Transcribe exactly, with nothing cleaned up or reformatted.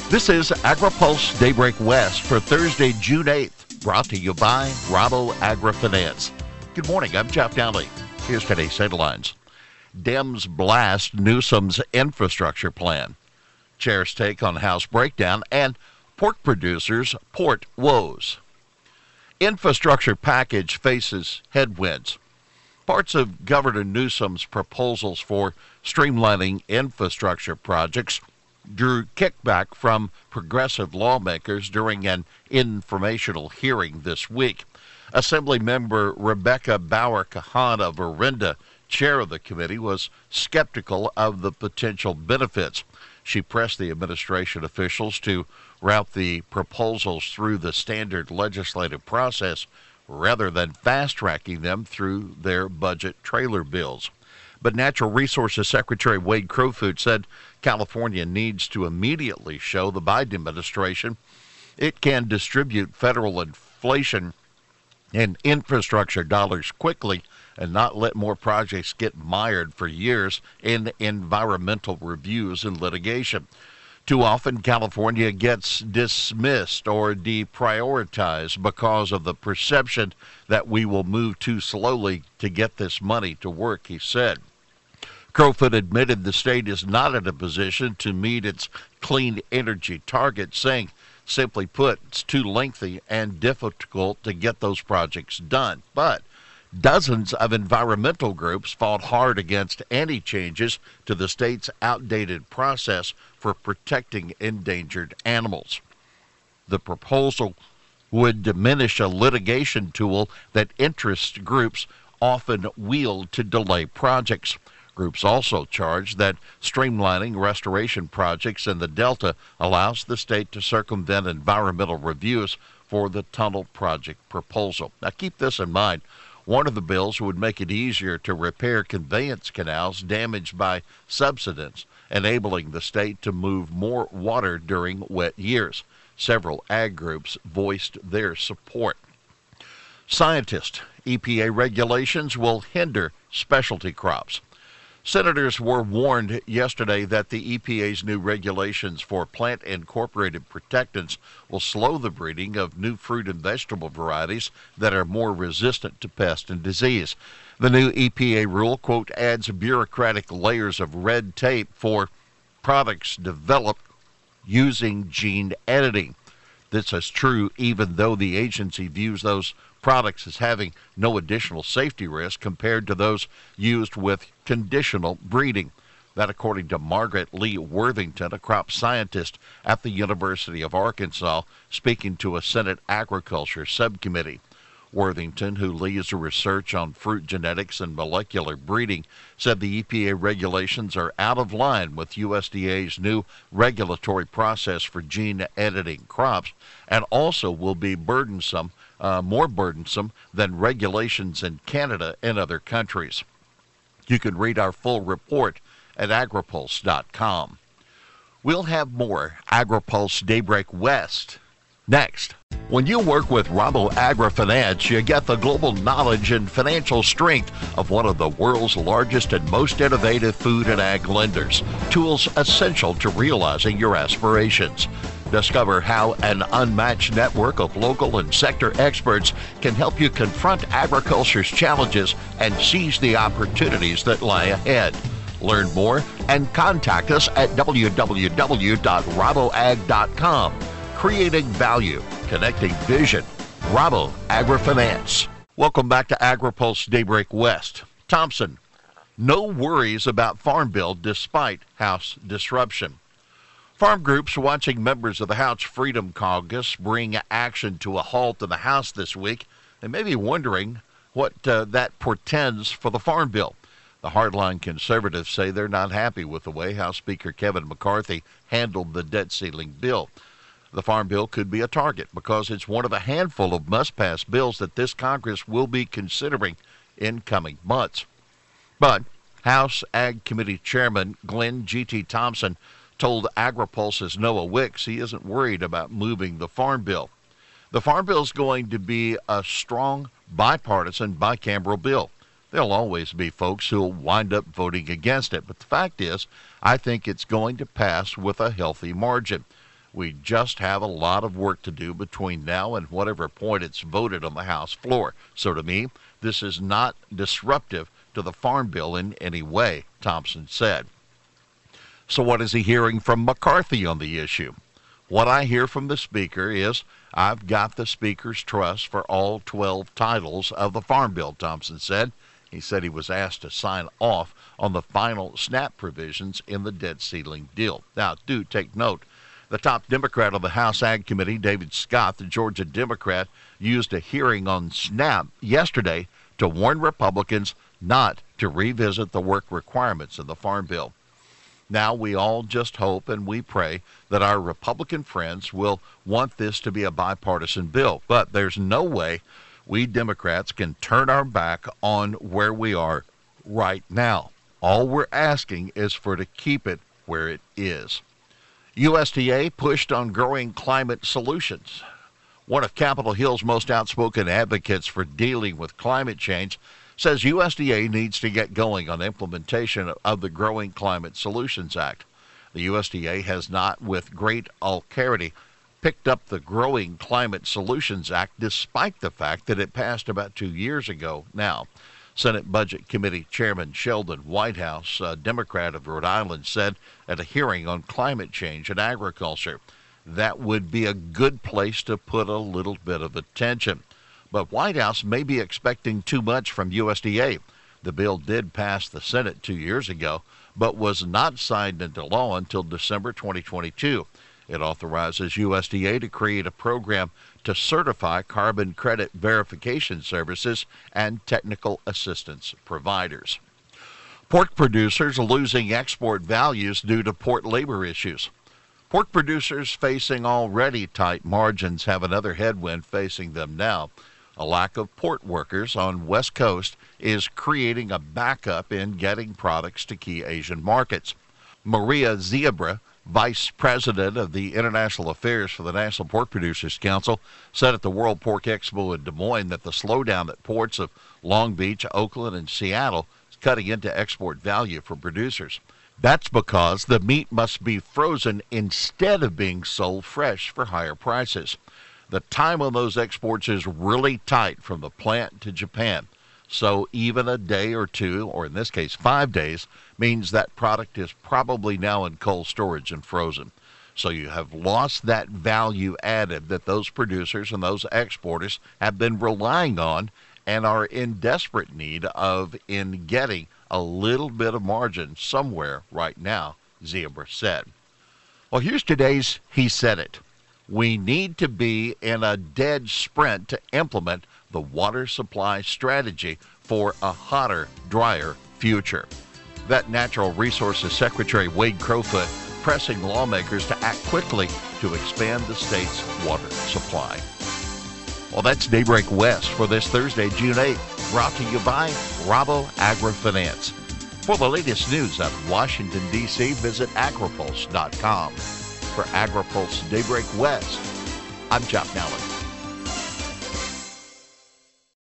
This is AgriPulse Daybreak West for Thursday, June eighth, brought to you by Rabo AgriFinance. Good morning, I'm Jeff Downey. Here's today's headlines. Dems blast Newsom's infrastructure plan. Chair's take on House breakdown, and pork producers' port woes. Infrastructure package faces headwinds. Parts of Governor Newsom's proposals for streamlining infrastructure projects drew kickback from progressive lawmakers during an informational hearing this week. Assemblymember Rebecca Bauer-Kahan of Orinda, chair of the committee, was skeptical of the potential benefits. She pressed the administration officials to route the proposals through the standard legislative process rather than fast-tracking them through their budget trailer bills. But Natural Resources Secretary Wade Crowfoot said California needs to immediately show the Biden administration it can distribute federal inflation and infrastructure dollars quickly and not let more projects get mired for years in environmental reviews and litigation. Too often, California gets dismissed or deprioritized because of the perception that we will move too slowly to get this money to work, he said. Crowfoot admitted the state is not in a position to meet its clean energy target, saying, simply put, it's too lengthy and difficult to get those projects done. But dozens of environmental groups fought hard against any changes to the state's outdated process for protecting endangered animals. The proposal would diminish a litigation tool that interest groups often wield to delay projects. Groups also charge that streamlining restoration projects in the Delta allows the state to circumvent environmental reviews for the tunnel project proposal. Now keep this in mind. One of the bills would make it easier to repair conveyance canals damaged by subsidence, enabling the state to move more water during wet years. Several ag groups voiced their support. Scientists, E P A regulations will hinder specialty crops. Senators were warned yesterday that the E P A's new regulations for plant-incorporated protectants will slow the breeding of new fruit and vegetable varieties that are more resistant to pest and disease. The new E P A rule, quote, adds bureaucratic layers of red tape for products developed using gene editing. This is true even though the agency views those products as having no additional safety risk compared to those used with conditional breeding. That according to Margaret Lee Worthington, a crop scientist at the University of Arkansas, speaking to a Senate Agriculture Subcommittee. Worthington, who leads research on fruit genetics and molecular breeding, said the E P A regulations are out of line with U S D A's new regulatory process for gene editing crops and also will be burdensome, uh, more burdensome than regulations in Canada and other countries. You can read our full report at agripulse dot com. We'll have more AgriPulse Daybreak West next. When you work with Rabo AgriFinance, you get the global knowledge and financial strength of one of the world's largest and most innovative food and ag lenders, tools essential to realizing your aspirations. Discover how an unmatched network of local and sector experts can help you confront agriculture's challenges and seize the opportunities that lie ahead. Learn more and contact us at w w w dot rabo ag dot com. Creating value, connecting vision. Rabo AgriFinance. Welcome back to AgriPulse Daybreak West. Thompson, no worries about Farm Bill despite House disruption. Farm groups watching members of the House Freedom Caucus bring action to a halt in the House this week. They may be wondering what uh, that portends for the Farm Bill. The hardline conservatives say they're not happy with the way House Speaker Kevin McCarthy handled the debt ceiling bill. The Farm Bill could be a target because it's one of a handful of must-pass bills that this Congress will be considering in coming months. But House Ag Committee Chairman Glenn G T. Thompson told AgriPulse's Noah Wicks he isn't worried about moving the Farm Bill. The Farm Bill is going to be a strong, bipartisan, bicameral bill. There'll always be folks who'll wind up voting against it, but the fact is, I think it's going to pass with a healthy margin. We just have a lot of work to do between now and whatever point it's voted on the House floor. So to me, this is not disruptive to the Farm Bill in any way, Thompson said. So what is he hearing from McCarthy on the issue? What I hear from the Speaker is, I've got the Speaker's trust for all twelve titles of the Farm Bill, Thompson said. He said he was asked to sign off on the final SNAP provisions in the debt ceiling deal. Now, do take note. The top Democrat of the House Ag Committee, David Scott, the Georgia Democrat, used a hearing on SNAP yesterday to warn Republicans not to revisit the work requirements of the Farm Bill. Now we all just hope and we pray that our Republican friends will want this to be a bipartisan bill. But there's no way we Democrats can turn our back on where we are right now. All we're asking is for to keep it where it is. U S D A pushed on growing climate solutions. One of Capitol Hill's most outspoken advocates for dealing with climate change says U S D A needs to get going on implementation of the Growing Climate Solutions Act. The U S D A has not, with great alacrity, picked up the Growing Climate Solutions Act despite the fact that it passed about two years ago now. Senate Budget Committee Chairman Sheldon Whitehouse, a Democrat of Rhode Island, said at a hearing on climate change and agriculture, that would be a good place to put a little bit of attention. But Whitehouse may be expecting too much from U S D A. The bill did pass the Senate two years ago, but was not signed into law until December twenty twenty-two. It authorizes U S D A to create a program to certify carbon credit verification services and technical assistance providers. Pork producers losing export values due to port labor issues. Pork producers facing already tight margins have another headwind facing them now. A lack of port workers on West Coast is creating a backup in getting products to key Asian markets. Maria Ziebra, Vice President of the International Affairs for the National Pork Producers Council, said at the World Pork Expo in Des Moines that the slowdown at ports of Long Beach, Oakland, and Seattle is cutting into export value for producers. That's because the meat must be frozen instead of being sold fresh for higher prices. The time on those exports is really tight from the plant to Japan. So even a day or two, or in this case five days, means that product is probably now in cold storage and frozen. So you have lost that value added that those producers and those exporters have been relying on and are in desperate need of in getting a little bit of margin somewhere right now, Ziebra said. Well, here's today's He Said It. We need to be in a dead sprint to implement the water supply strategy for a hotter, drier future. That Natural Resources Secretary Wade Crowfoot pressing lawmakers to act quickly to expand the state's water supply. Well, that's Daybreak West for this Thursday, June eighth, brought to you by Rabo AgriFinance. For the latest news out of Washington, D C, visit agripulse dot com. For AgriPulse Daybreak West, I'm Chop Nally.